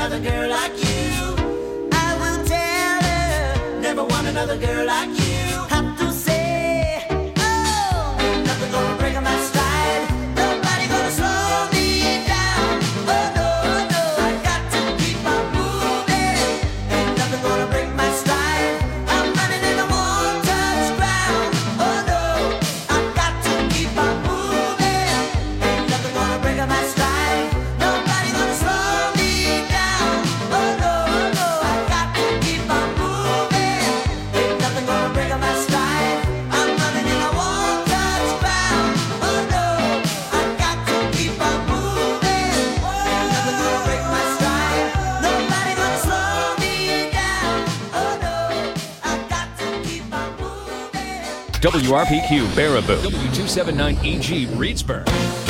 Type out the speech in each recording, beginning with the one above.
another girl like you. I will tell her, never want another girl like you. Have to say, oh, ain't nothing gonna break my stride. Nobody gonna slow me down. Oh no, no, I got to keep on moving. Ain't nothing gonna break my stride. I'm running in the won't touch ground. Oh no, I got to keep on moving. Ain't nothing gonna break my stride. Nobody gonna slow me down. Oh no, no, I got to keep on moving. Ain't nothing gonna break my stride. I'm running in the won't touch ground. Oh no, I got to keep on moving. Ain't nothing gonna break my stride. Nobody gonna slow me down. Oh no, I got to keep on moving. WRPQ Baraboo, W279EG Reedsburg.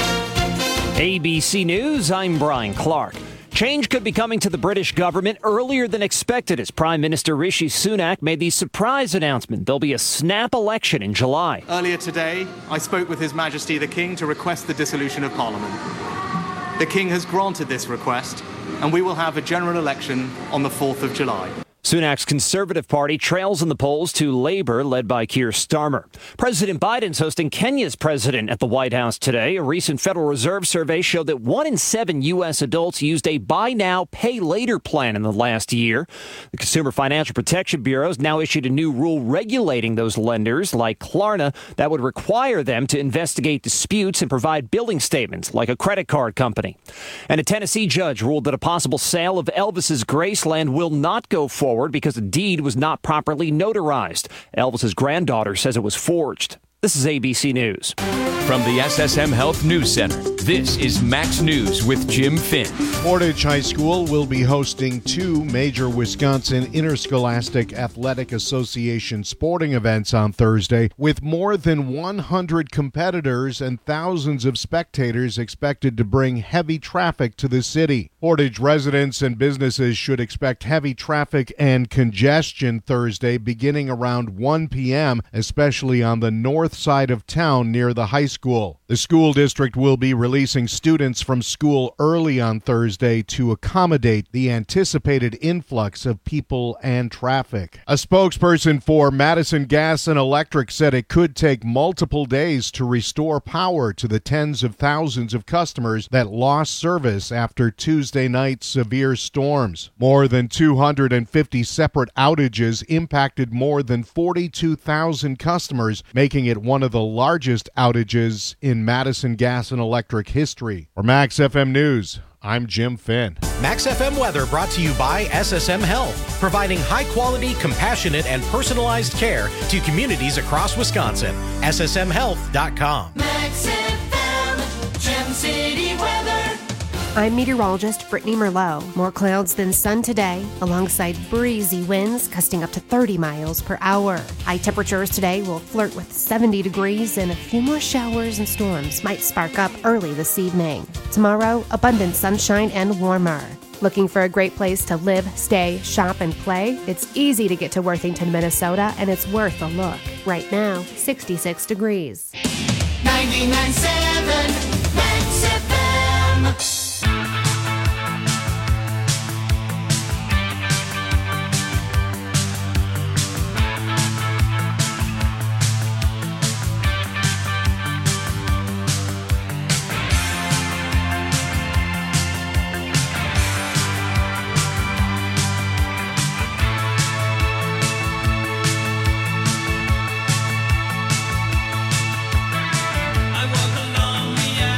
ABC News, I'm Brian Clark. Change could be coming to the British government earlier than expected as Prime Minister Rishi Sunak made the surprise announcement there'll be a snap election in July. Earlier today, I spoke with His Majesty the King to request the dissolution of Parliament. The King has granted this request, and we will have a general election on the 4th of July. Sunak's Conservative Party trails in the polls to Labour, led by Keir Starmer. President Biden's hosting Kenya's president at the White House today. A recent Federal Reserve survey showed that 1 in 7 U.S. adults used a buy now, pay later plan in the last year. The Consumer Financial Protection Bureau has now issued a new rule regulating those lenders, like Klarna, that would require them to investigate disputes and provide billing statements, like a credit card company. And a Tennessee judge ruled that a possible sale of Elvis's Graceland will not go forward because the deed was not properly notarized. Elvis's granddaughter says it was forged. This is ABC News. From the SSM Health News Center, this is Max News with Jim Finn. Portage High School will be hosting 2 major Wisconsin Interscholastic Athletic Association sporting events on Thursday, with more than 100 competitors and thousands of spectators expected to bring heavy traffic to the city. Portage residents and businesses should expect heavy traffic and congestion Thursday beginning around 1 p.m., especially on the north side of town near the high school. The school district will be releasing students from school early on Thursday to accommodate the anticipated influx of people and traffic. A spokesperson for Madison Gas and Electric said it could take multiple days to restore power to the tens of thousands of customers that lost service after Tuesday night's severe storms. More than 250 separate outages impacted more than 42,000 customers, making it one of the largest outages in Madison Gas and Electric history. For Max FM News, I'm Jim Finn. Max FM weather brought to you by SSM Health, providing high-quality, compassionate, and personalized care to communities across Wisconsin. SSMHealth.com. Max FM, Gem City weather. I'm meteorologist Brittany Merlot. More clouds than sun today, alongside breezy winds gusting up to 30 miles per hour. High temperatures today will flirt with 70 degrees, and a few more showers and storms might spark up early this evening. Tomorrow, abundant sunshine and warmer. Looking for a great place to live, stay, shop, and play? It's easy to get to Worthington, Minnesota, and it's worth a look. Right now, 66 degrees. 99.7 Max FM. I walk along the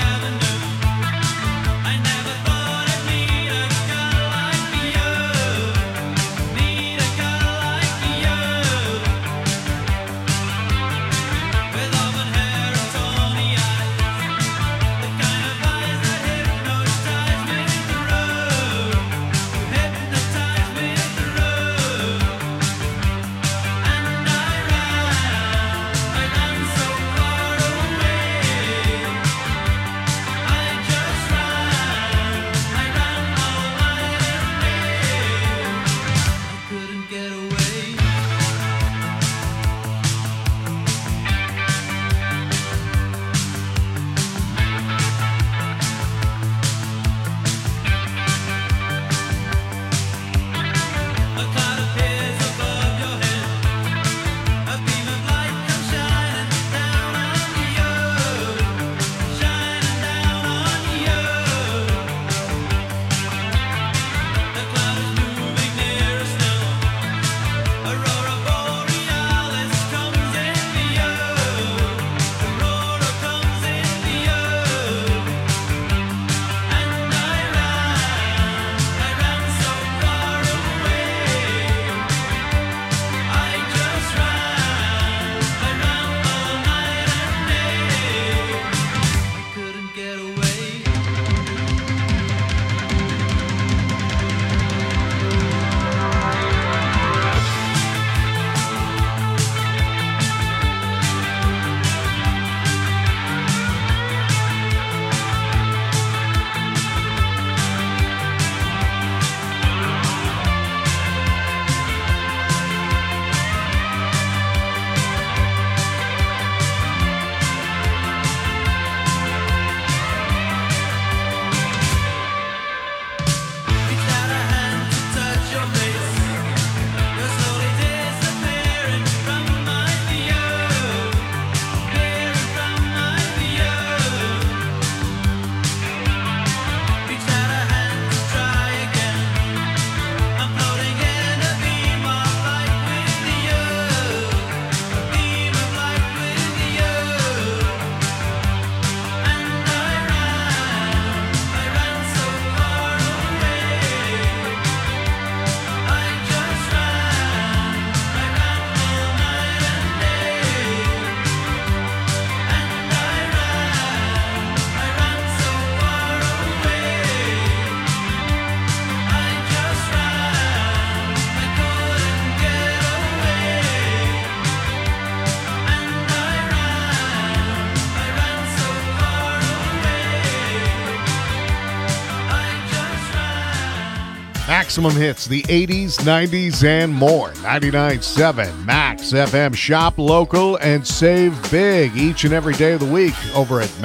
maximum hits, the 80s, 90s, and more. 99.7 Max FM. Shop local and save big each and every day of the week over at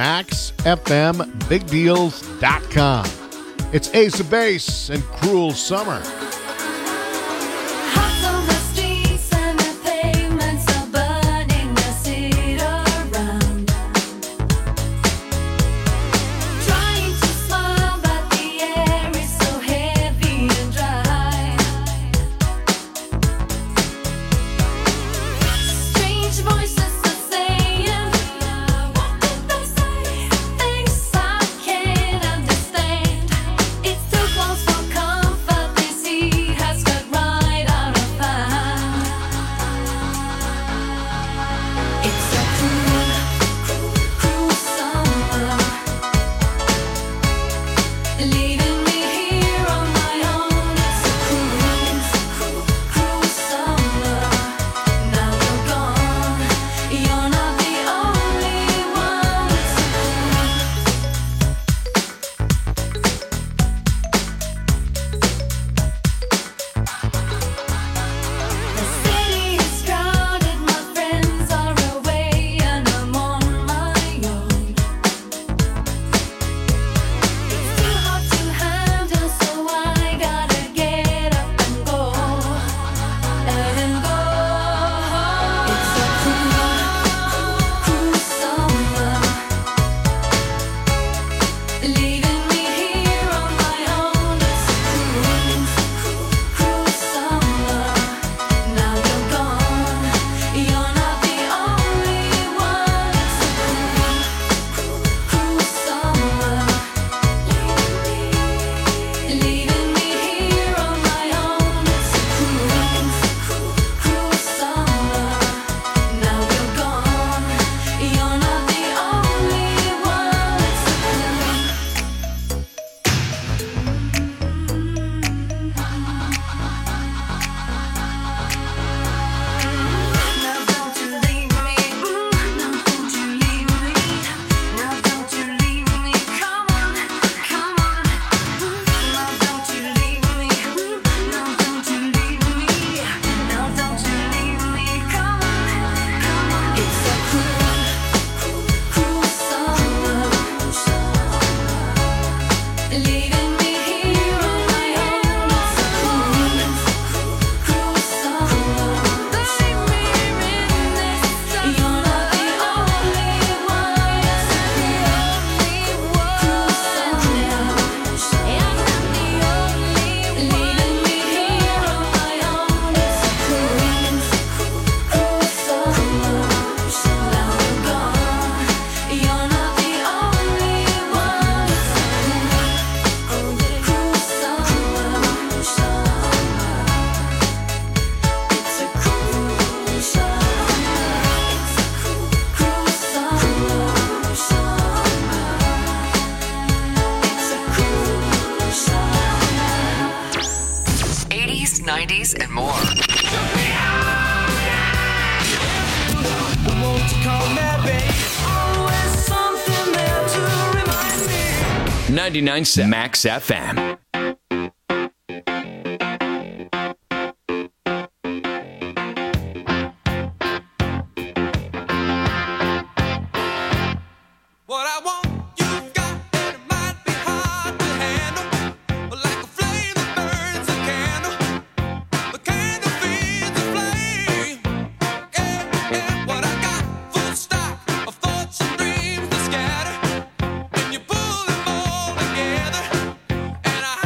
maxfmbigdeals.com. It's Ace of Base and Cruel Summer. And more. 99.7 Max FM. And I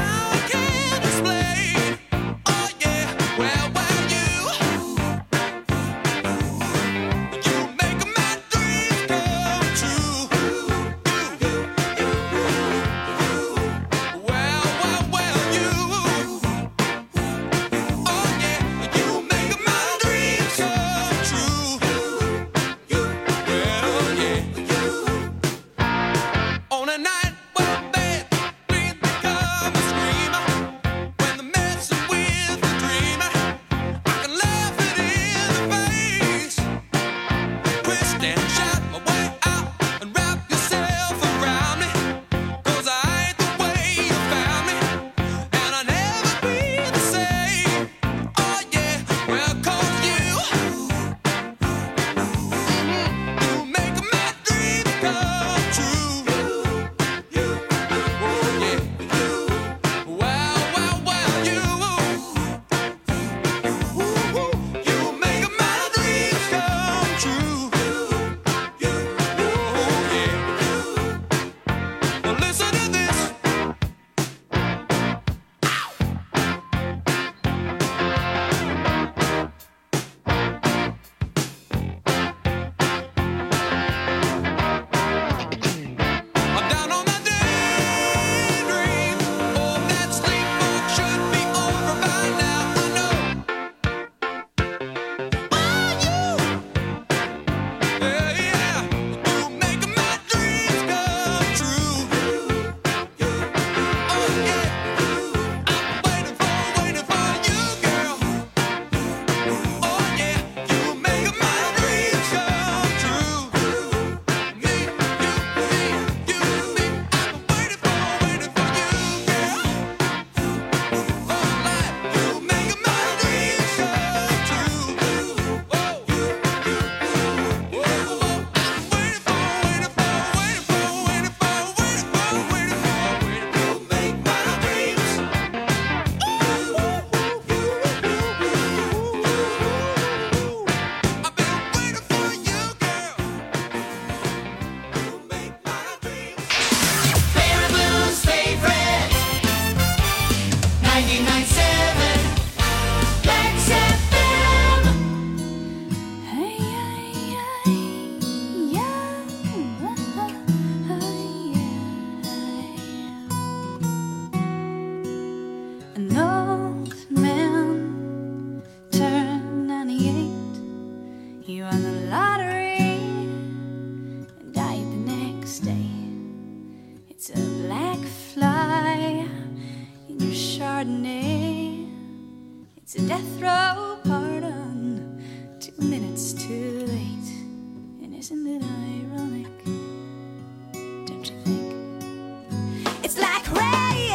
You won the lottery and died the next day. It's a black fly in your Chardonnay. It's a death row pardon, 2 minutes too late. And isn't it ironic? Don't you think? It's like rain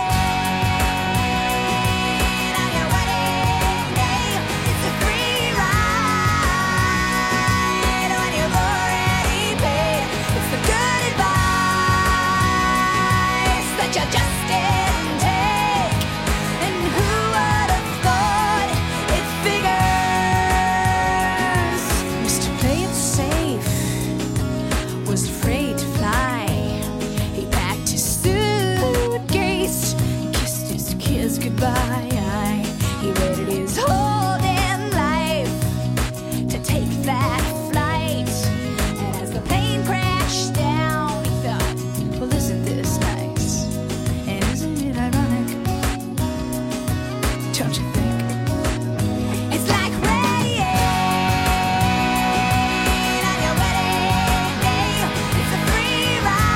on your wedding day. It's a free ride when you've already paid. It's the good advice that you just didn't take. And who would have thought it figures? Mr. Play It Safe was afraid to fly. He packed his suitcase, kissed his kids goodbye. He waited his whole damn life to take that flight. And as the plane crashed down, he thought, well, isn't this nice? And isn't it ironic? Don't you think? It's like rain on your wedding day. It's a free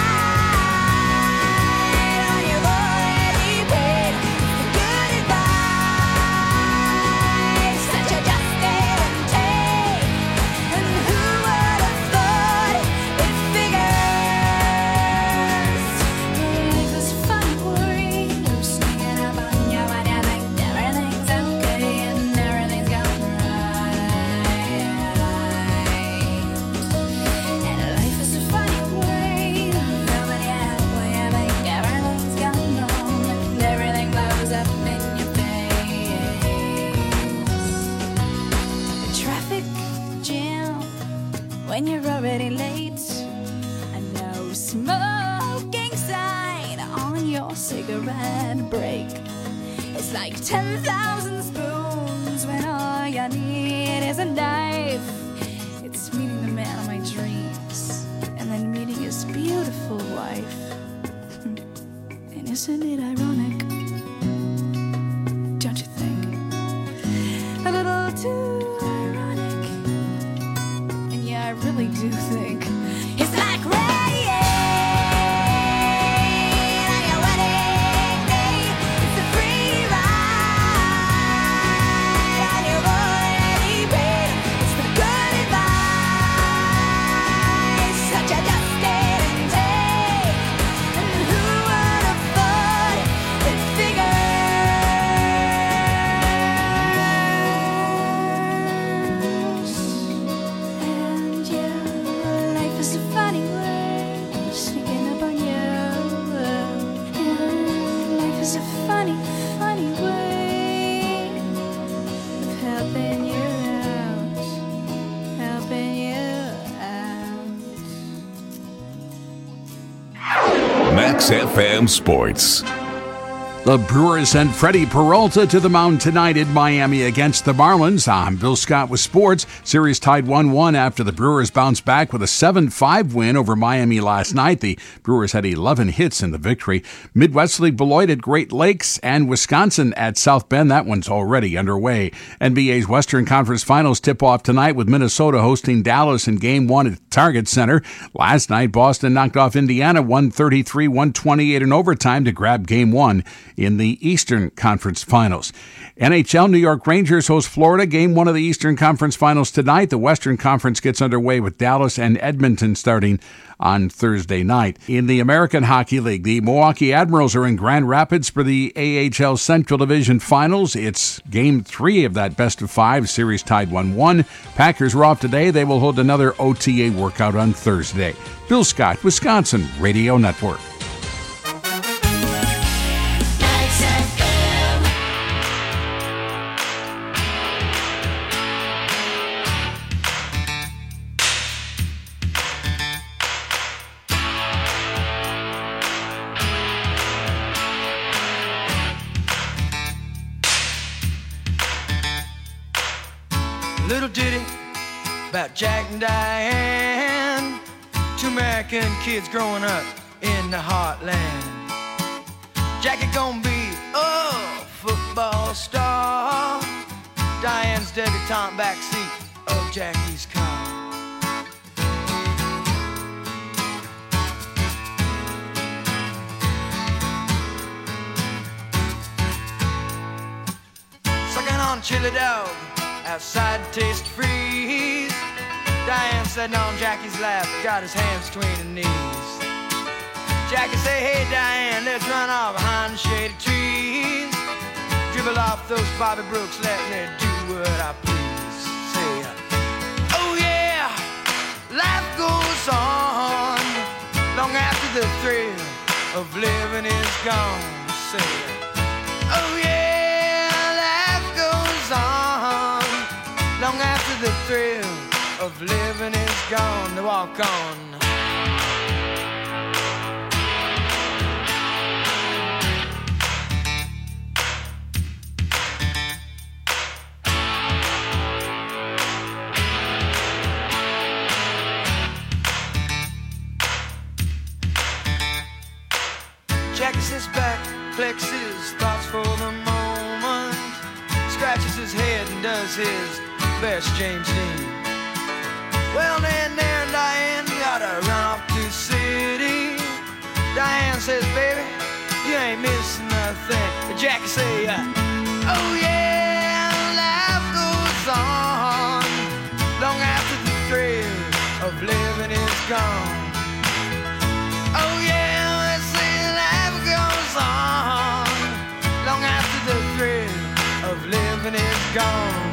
ride when you've already paid. It's the good advice that you just didn't take. And who would have thought it figures? Life is funny, worry. You're sneaking up on you when you think everything's okay and everything's going right. And life is a funny way. Nobody out when you think everything's going wrong and everything blows up in your face. The traffic jam when you're already late. A no smoking sign on your cigarette break. It's like 10,000 spoons when all you need is a knife. It's meeting the man of my dreams and then meeting his beautiful wife. And isn't it ironic? Don't you think? A little too ironic. And yeah, I really do think it's like rain on your wedding day. It's a free ride and you've already paid. It's the good advice that you just didn't take. And who would have thought it figures? And yeah, life is a funny way, sneaking up on you. And life is a funny, funny way of helping you out, helping you out. Max FM Sports. The Brewers sent Freddie Peralta to the mound tonight in Miami against the Marlins. I'm Bill Scott with sports. Series tied 1-1 after the Brewers bounced back with a 7-5 win over Miami last night. The Brewers had 11 hits in the victory. Midwest League Beloit at Great Lakes and Wisconsin at South Bend. That one's already underway. NBA's Western Conference Finals tip off tonight with Minnesota hosting Dallas in Game 1 at Target Center. Last night, Boston knocked off Indiana 133-128 in overtime to grab Game 1 in the Eastern Conference Finals. NHL, New York Rangers host Florida. Game 1 of the Eastern Conference Finals tonight. The Western Conference gets underway with Dallas and Edmonton starting on Thursday night. In the American Hockey League, the Milwaukee Admirals are in Grand Rapids for the AHL Central Division Finals. It's Game 3 of that best-of-5 series tied 1-1. Packers are off today. They will hold another OTA workout on Thursday. Bill Scott, Wisconsin Radio Network. Little ditty about Jack and Diane, two American kids growing up in the heartland. Jackie gonna be a football star, Diane's debutante backseat of Jackie's car. chili dog outside Taste Freeze. Diane sitting on Jackie's lap, got his hands between her knees. Jackie say, hey Diane, let's run off behind the shady trees. Dribble off those Bobby Brooks, let me do what I please. Say, oh yeah, life goes on long after the thrill of living is gone. Say, oh yeah, life goes on long after the thrill of living is gone. To walk on. Jackie sits back, flexes thoughts for the moment, scratches his head and does his best James Dean. Well, then there Diane gotta run off to the city. Diane says, baby, you ain't missing nothing. But Jackie say, oh yeah, life goes on long after the thrill of living is gone. Oh yeah, let's say life goes on long after the thrill of living is gone.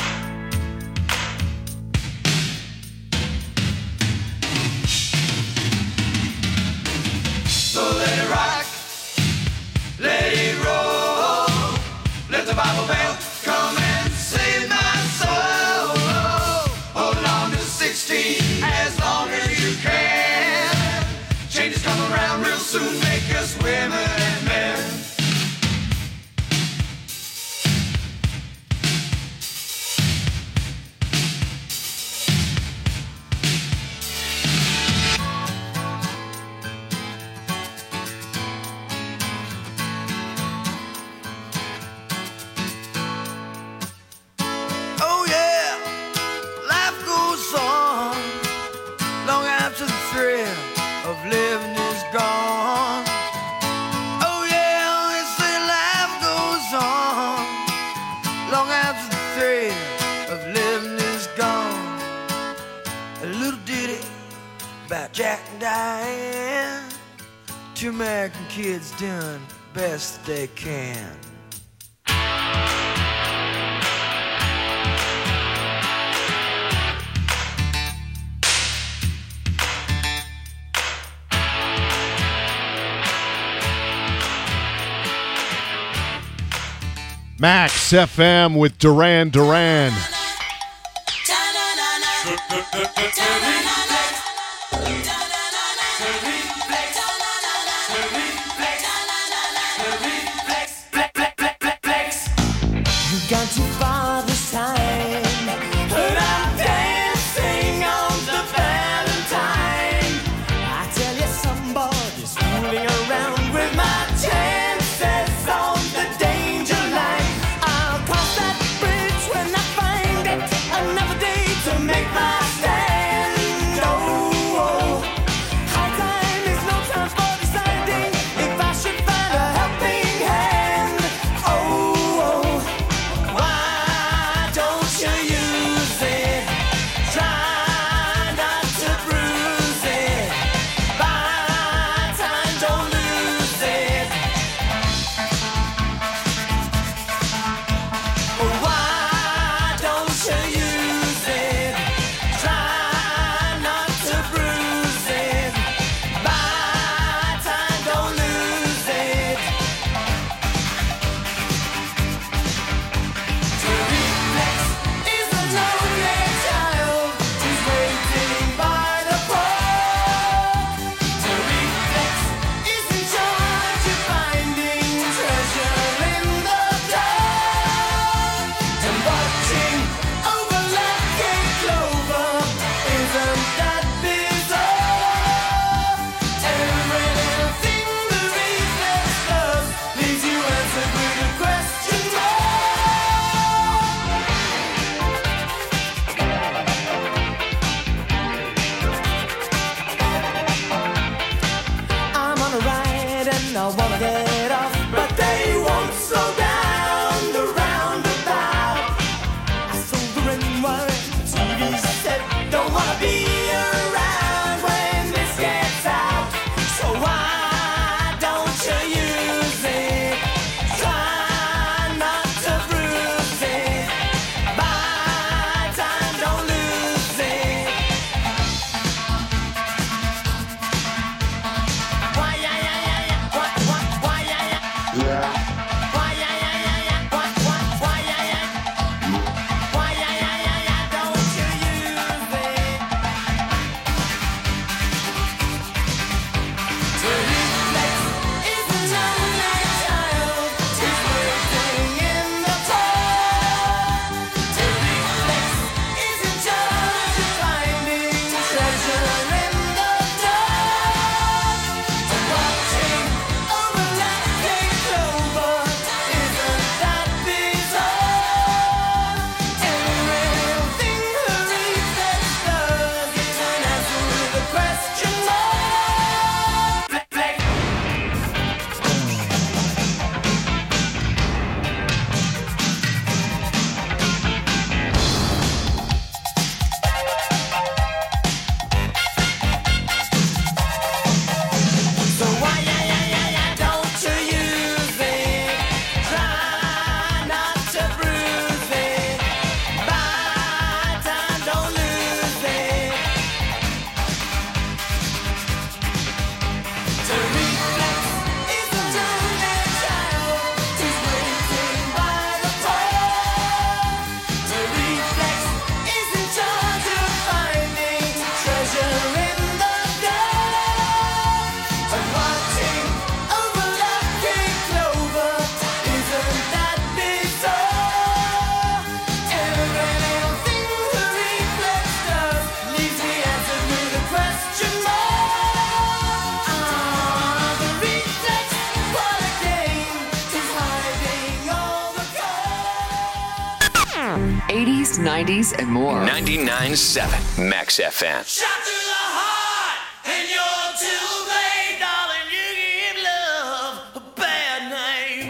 So let it rock, let it roll, let the Bible Belt come and save my soul. Hold on to 16 as long as you can. Changes come around real soon, make us women and men. Jack and Diane, two American kids doing the best they can. Max FM with Duran Duran. Gone too far this time, but I'm dancing on the Valentine. I tell you, somebody's fooling around with my chances on the danger line. I'll cross that bridge when I find it. Another day to make my stand. 80s, 90s, and more. 99.7 Max FM. Shot through the heart, and you're too late, darling. You give love a bad name.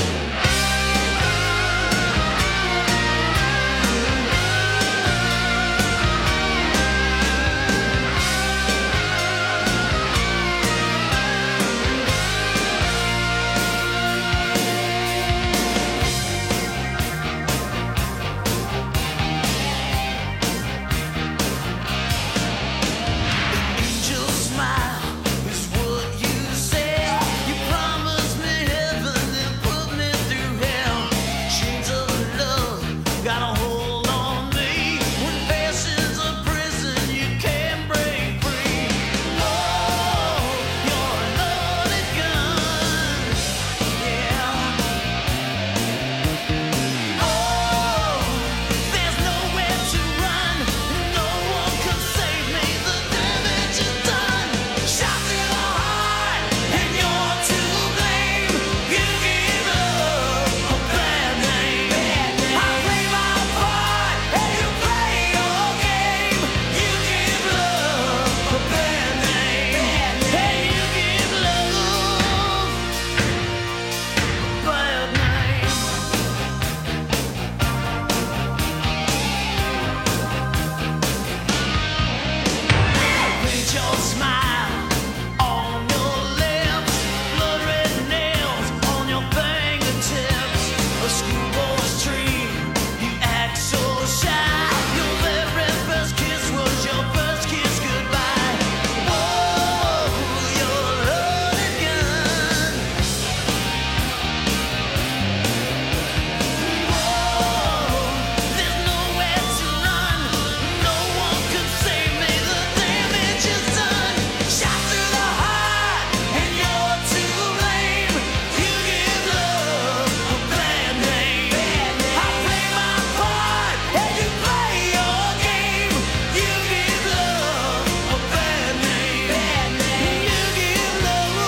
Angel smile is what you said. You promised me heaven, then put me through hell. Chains of love got a hold on me. When passion's a prison, you can't break free. Oh, you're a loaded gun. Yeah. Oh, there's nowhere to run. No one can save me. The damage is done. Shot through the heart, and you're to blame. You give love a bad name. I play my part, and you play your game. You give love a bad name. And you give love a bad name. Paint your smile on your lips, blood red nails on your fingertips. A schoolboy's dream, you act so shy. Your very first kiss was your first kiss goodbye. Oh, you're a loaded gun. Oh, there's nowhere to run. No one can save me. The damage is done. Shot through the heart, and you're to blame. You give love a bad name. I play my part, and you play your game. You give love a bad name. You give love.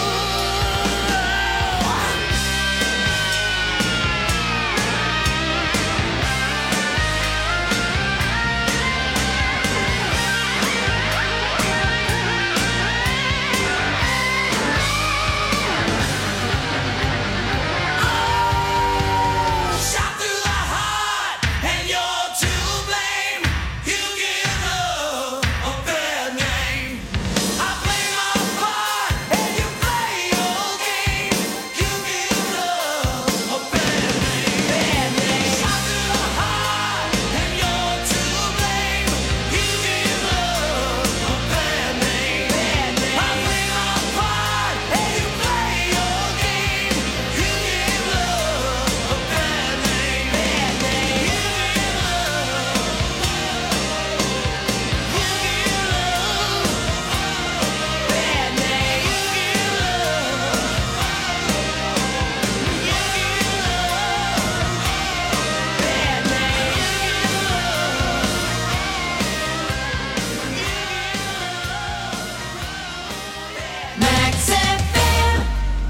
Shot through the heart, and you're to blame. You give love a bad name. I play my part, and you play your game. You give love a bad name. Shot through the heart, and you're to blame. You give love a bad name. I play my part, and you play your game. You give love a bad name. Max FM.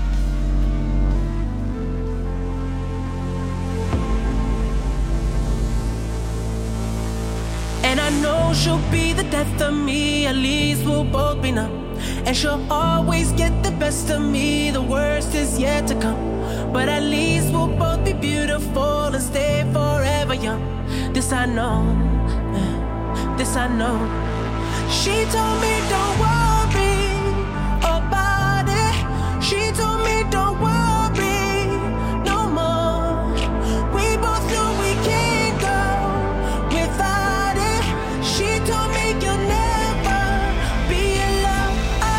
And I know she'll be the death of me, at least we'll both be numb. And she'll always get the best of me, the worst is yet to come. But at least we'll both be beautiful and stay forever young. This I know, this I know. She told me don't worry about it. She told me don't worry no more. We both know we can't go without it. She told me you'll never be alone.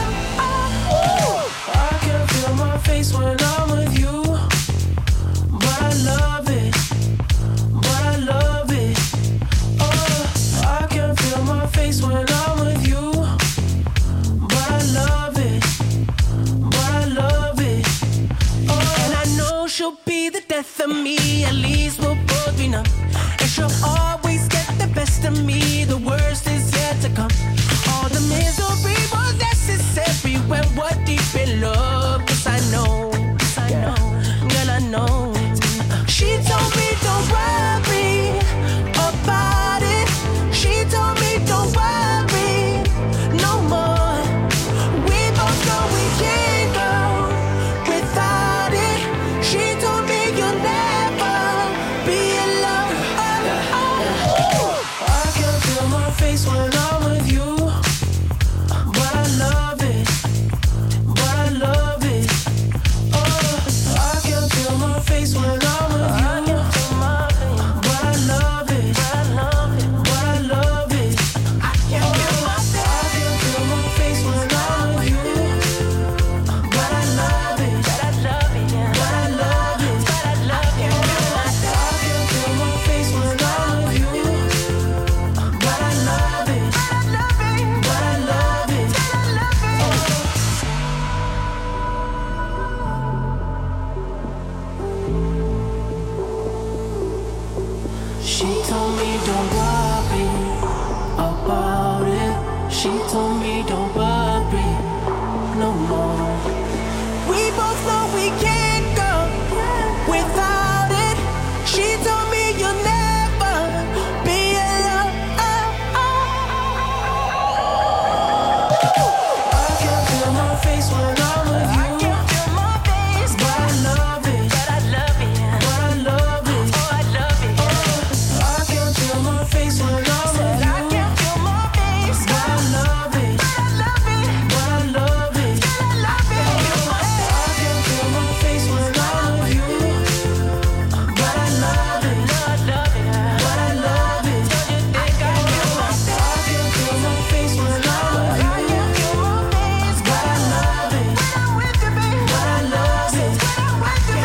I can feel my face when I'm with you, but I love it, but I love it. Oh, I can feel my face when I'm with you, me, don't worry no more. We both know we can't go without it. She told me you'll never be alone. I can feel my face when I'm with you. I can feel my face, but I love it. But I love it. But I love it. Oh, I love it. I can feel my face when I'm with you. I can feel my face, but I love it. But I love it. But I love it. But I love it. I can feel my face when I'm with you. But I love it. But I love it. But I love it. I can feel my face when I'm with you. I can feel my face, but I love it. When I'm with you, baby. But I love it. When I'm with you,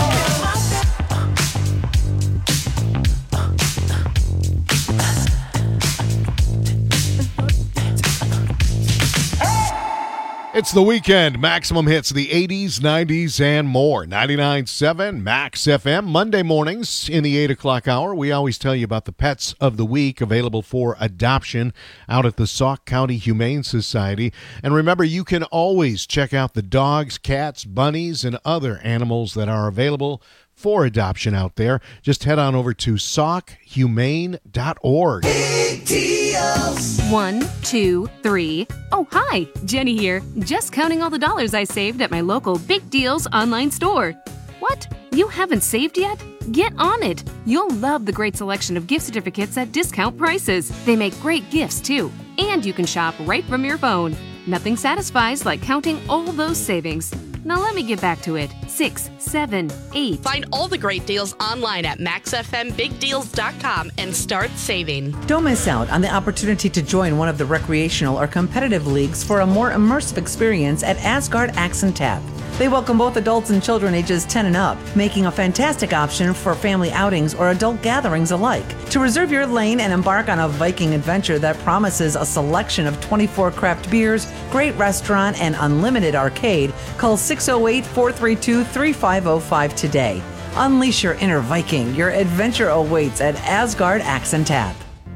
It's the weekend. Maximum hits the 80s, 90s, and more. 99.7 Max FM. Monday mornings in the 8 o'clock hour, we always tell you about the pets of the week available for adoption out at the Sauk County Humane Society. And remember, you can always check out the dogs, cats, bunnies, and other animals that are available for adoption out there. Just head on over to sauchumane.org. Big deals. 1, 2, 3. Oh, hi, Jenny here. Just counting all the dollars I saved at my local Big Deals online store. What? You haven't saved yet? Get on it. You'll love the great selection of gift certificates at discount prices. They make great gifts, too. And you can shop right from your phone. Nothing satisfies like counting all those savings. Now let me get back to it. 6, 7, 8. Find all the great deals online at maxfmbigdeals.com and start saving. Don't miss out on the opportunity to join one of the recreational or competitive leagues for a more immersive experience at Asgard Axe and Tap. They welcome both adults and children ages 10 and up, making a fantastic option for family outings or adult gatherings alike. To reserve your lane and embark on a Viking adventure that promises a selection of 24 craft beers, great restaurant, and unlimited arcade, call 608-432-3505 today. Unleash your inner Viking. Your adventure awaits at Asgard Axe and Tap.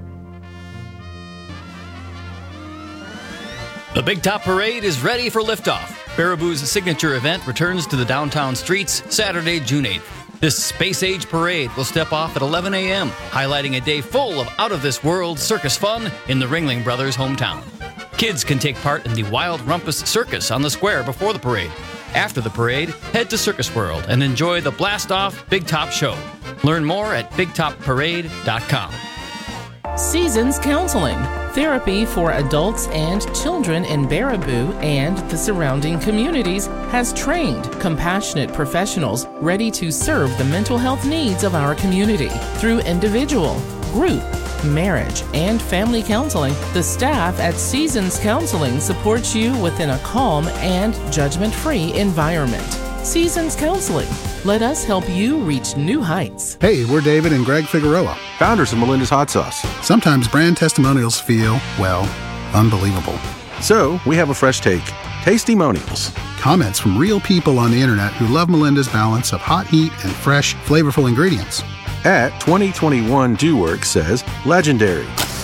The Big Top Parade is ready for liftoff. Baraboo's signature event returns to the downtown streets Saturday, June 8th. This space-age parade will step off at 11 a.m., highlighting a day full of out-of-this-world circus fun in the Ringling Brothers' hometown. Kids can take part in the Wild Rumpus Circus on the square before the parade. After the parade, head to Circus World and enjoy the Blast-Off Big Top Show. Learn more at BigTopParade.com. Seasons Counseling, therapy for adults and children in Baraboo and the surrounding communities, has trained, compassionate professionals ready to serve the mental health needs of our community. Through individual, group, marriage, and family counseling, the staff at Seasons Counseling supports you within a calm and judgment-free environment. Seasons Counseling. Let us help you reach new heights. Hey, we're David and Greg Figueroa, founders of Melinda's Hot Sauce. Sometimes brand testimonials feel, well, unbelievable. So we have a fresh take. Tastimonials. Comments from real people on the internet who love Melinda's balance of hot heat and fresh, flavorful ingredients. At 2021 DoWork says, legendary.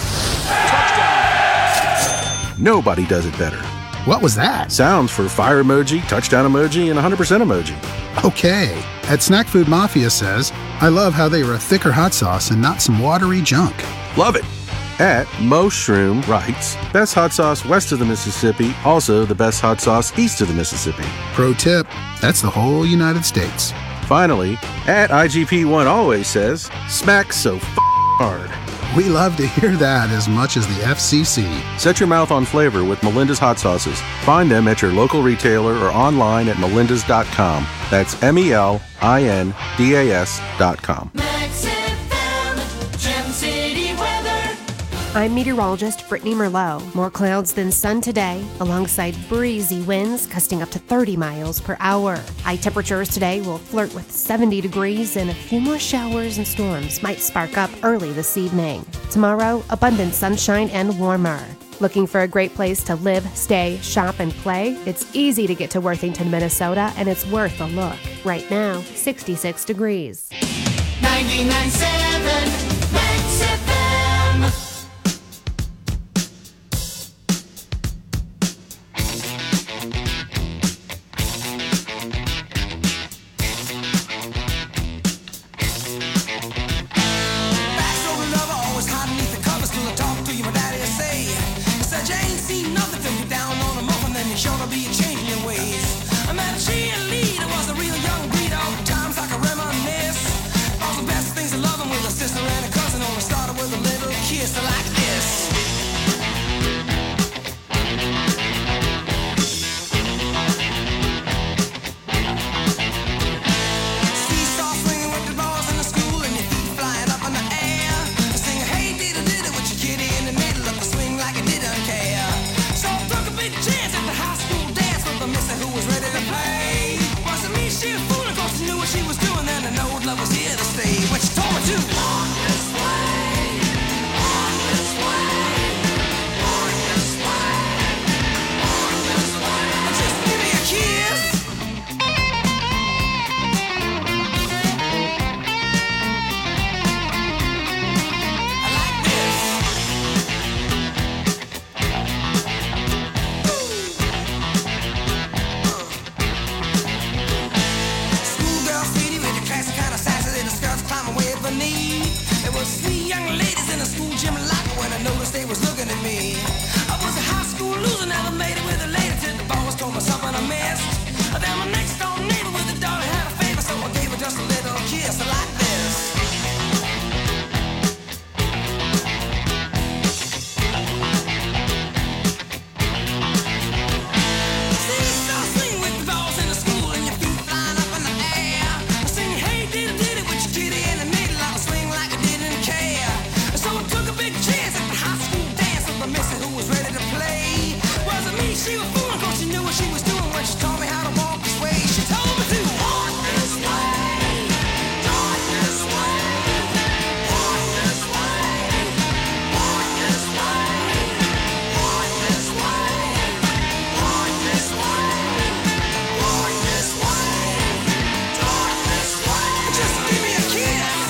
Touchdown. Nobody does it better. What was that? Sounds for fire emoji, touchdown emoji, and 100% emoji. Okay. At Snack Food Mafia says, I love how they were a thicker hot sauce and not some watery junk. Love it. At Moshroom writes, best hot sauce west of the Mississippi, also the best hot sauce east of the Mississippi. Pro tip, that's the whole United States. Finally, at IGP1 always says, smack so hard. We love to hear that as much as the FCC. Set your mouth on flavor with Melinda's Hot Sauces. Find them at your local retailer or online at melindas.com. That's MELINDAS.com. Max FM, Gem City weather. I'm meteorologist Brittany Merlot. More clouds than sun today, alongside breezy winds gusting up to 30 miles per hour. High temperatures today will flirt with 70 degrees, and a few more showers and storms might spark up early this evening. Tomorrow, abundant sunshine and warmer. Looking for a great place to live, stay, shop, and play? It's easy to get to Worthington, Minnesota, and it's worth a look. Right now, 66 degrees. 99.7 Max FM. I missed. Then my next door neighbor with a daughter had a favor, so I gave her just a little kiss like this. She was fooling 'cause she knew what she was doing when she taught me how to walk this way. She told me to walk this way, talk this way, walk this way, walk this way, walk this way, walk this way, walk this way, talk this way. Just give me a kiss.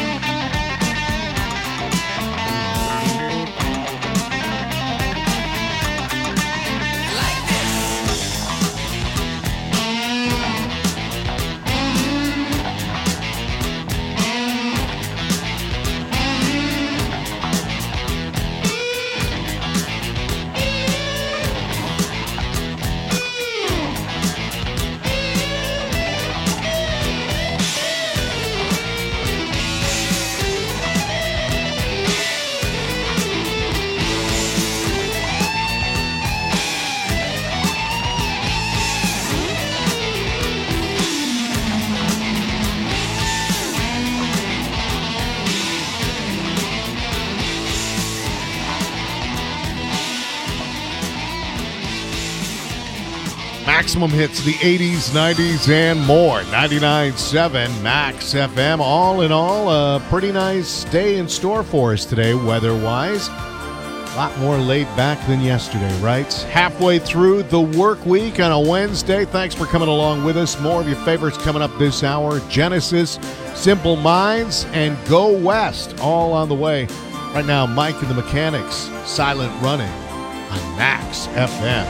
Maximum hits the 80s, 90s, and more. 99.7 Max FM. All in all, a pretty nice day in store for us today, weather-wise. A lot more laid back than yesterday, right? Halfway through the work week on a Wednesday. Thanks for coming along with us. More of your favorites coming up this hour. Genesis, Simple Minds, and Go West, all on the way. Right now, Mike and the Mechanics, Silent Running on Max FM.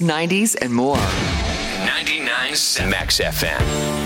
90s, and more. 99.7 Max FM.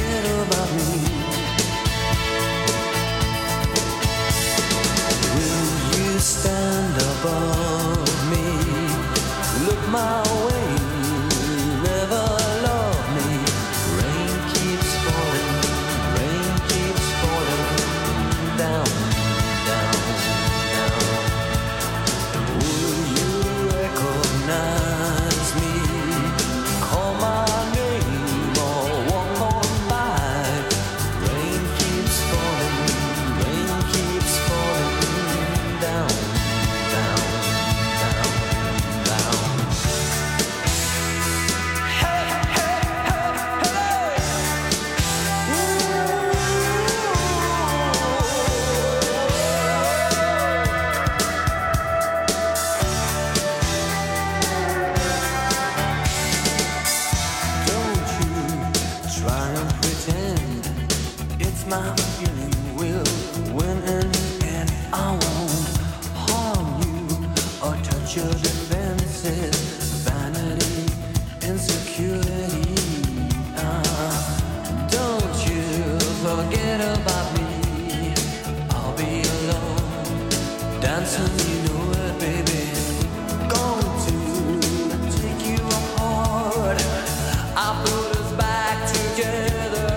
We'll If my feeling will win in the end, I won't harm you or touch your defenses. Vanity, insecurity. Don't you forget about me. I'll be alone, dancing, you know it, baby. Going to take you apart. I put us back together.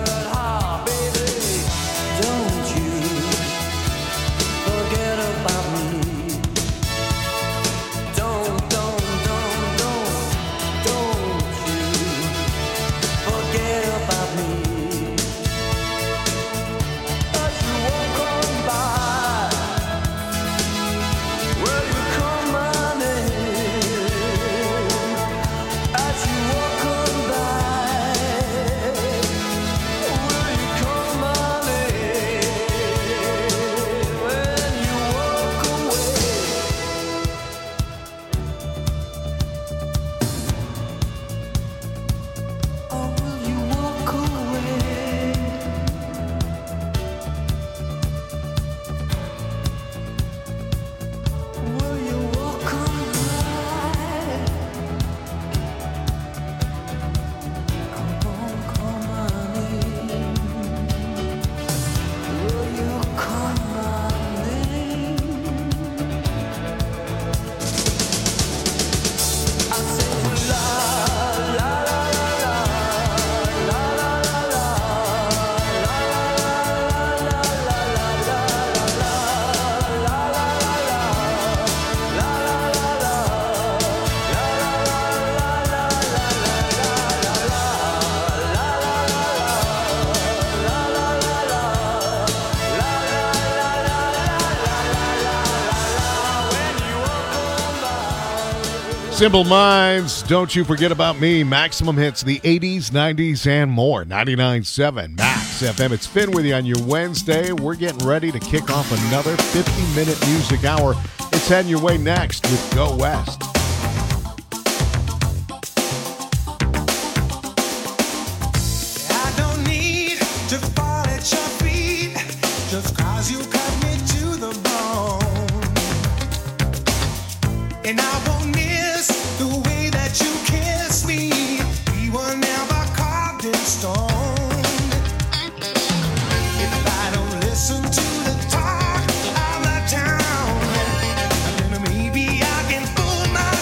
Simple Minds, Don't You Forget About Me. Maximum hits, the 80s, 90s, and more. 99.7 Max FM. It's Finn with you on your Wednesday. We're getting ready to kick off another 50-minute music hour. It's heading your way next with Go West. I don't need to fall at your feet just 'cause you cut me to the bone. And I won't miss the way that you kiss me. We were never carved in stone. If I don't listen to the talk of the town, then maybe I can fool my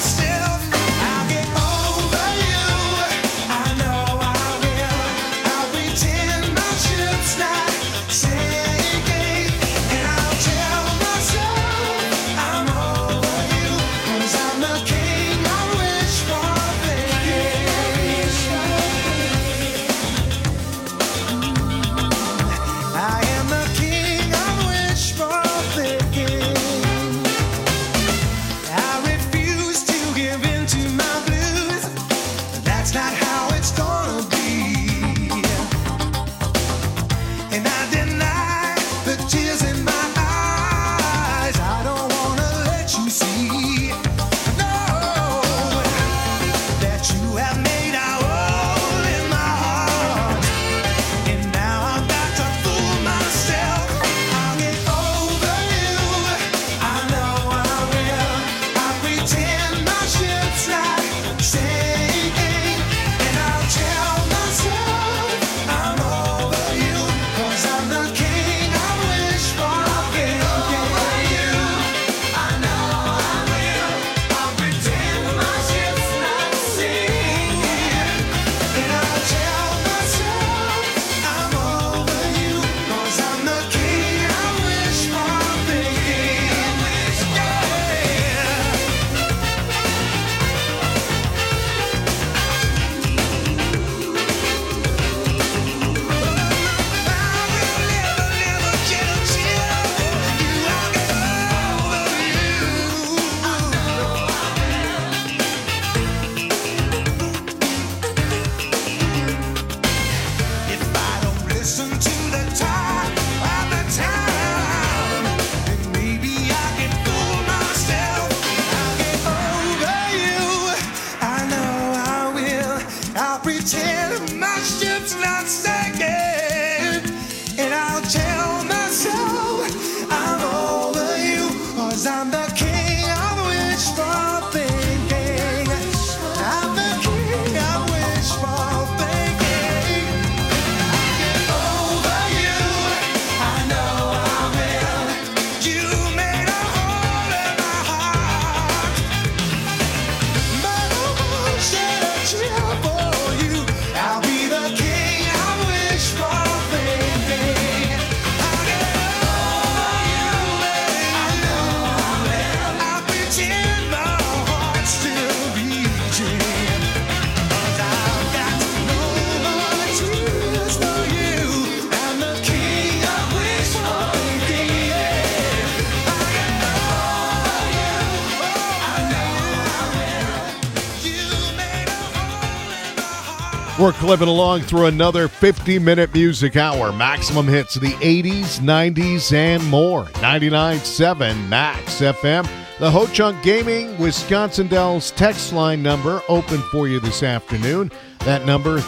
We're clipping along through another 50-minute music hour. Maximum hits of the 80s, 90s, and more. 99.7 Max FM. The Ho-Chunk Gaming Wisconsin Dells text line number open for you this afternoon. That number,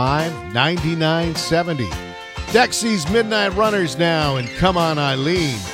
355-9970. Dexy's Midnight Runners now, and Come On Eileen.